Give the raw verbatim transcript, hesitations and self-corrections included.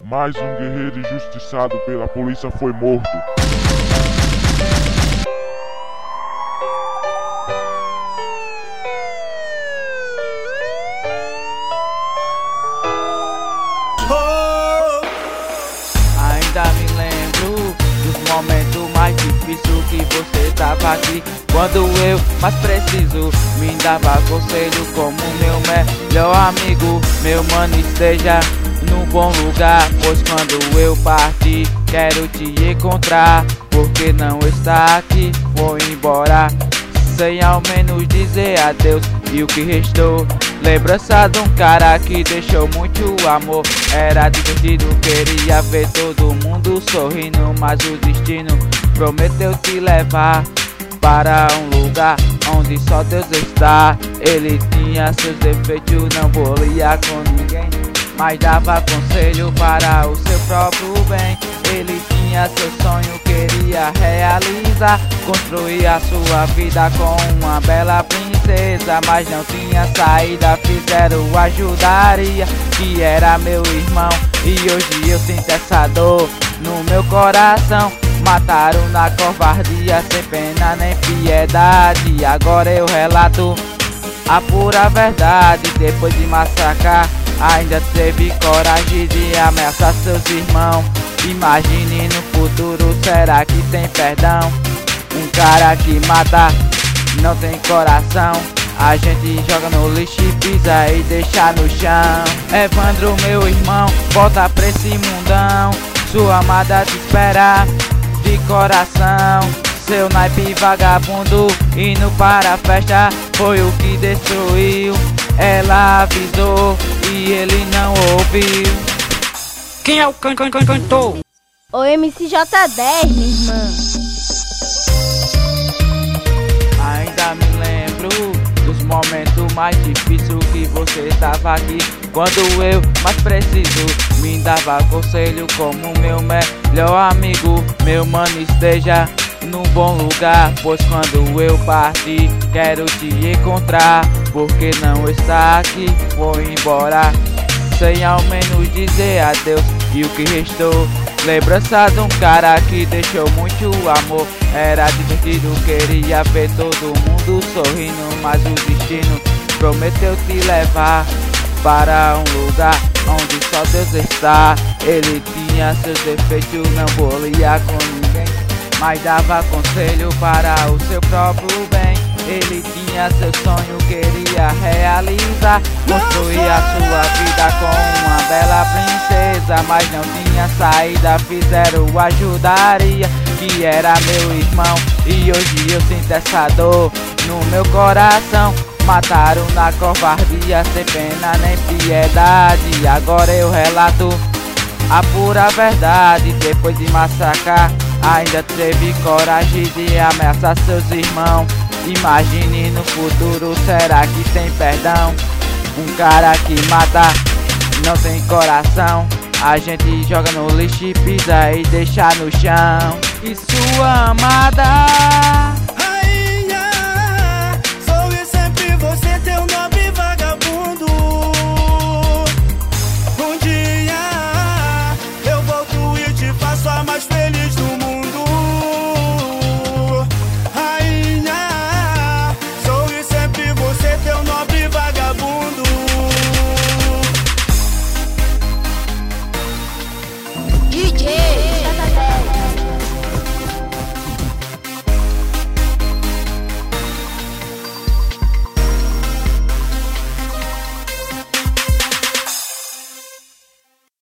Mais um guerreiro injustiçado pela polícia foi morto. Ainda me lembro dos momentos mais difíceis que você tava aqui. Quando eu mais preciso, me dava conselho como meu melhor amigo. Meu mano, esteja num bom lugar, pois quando eu partir quero te encontrar. Porque não está aqui, vou embora sem ao menos dizer adeus. E o que restou, lembrança de um cara que deixou muito amor. Era divertido, queria ver todo mundo sorrindo, mas o destino prometeu te levar para um lugar onde só Deus está. Ele tinha seus defeitos, não bolia com ninguém, mas dava conselho para o seu próprio bem. Ele tinha seu sonho, queria realizar, construir a sua vida com uma bela princesa, mas não tinha saída, fizeram ajudaria, que era meu irmão. E hoje eu sinto essa dor no meu coração. Mataram na covardia, sem pena nem piedade. Agora eu relato a pura verdade. Depois de massacrar, ainda teve coragem de ameaçar seus irmãos. Imagine no futuro, será que tem perdão? Um cara que mata, não tem coração. A gente joga no lixo e pisa e deixa no chão. Evandro, meu irmão, volta pra esse mundão. Sua amada te espera de coração. Seu naipe vagabundo indo para a festa foi o que destruiu. Ela avisou e ele não ouviu. Quem é o can can can cantor? O M C J dez, minha irmã. Ainda me lembro dos momentos mais difíceis que você estava aqui. Quando eu mais preciso, me dava conselho como meu melhor amigo. Meu mano, esteja num bom lugar, pois quando eu partir quero te encontrar. Porque não está aqui, vou embora sem ao menos dizer adeus. E o que restou, lembrança de um cara que deixou muito amor. Era divertido, queria ver todo mundo sorrindo, mas o destino prometeu te levar para um lugar onde só Deus está. Ele tinha seus defeitos, não bolia com ninguém, mas dava conselho para o seu próprio bem. Ele tinha seu sonho, queria realizar, construir a sua vida com uma bela princesa, mas não tinha saída, fizeram ajudaria, que era meu irmão. E hoje eu sinto essa dor no meu coração. Mataram na covardia, sem pena nem piedade. Agora eu relato a pura verdade. Depois de massacrar, ainda teve coragem de ameaçar seus irmãos. Imagine no futuro, será que tem perdão? Um cara que mata, não tem coração. A gente joga no lixo e pisa e deixa no chão. E sua amada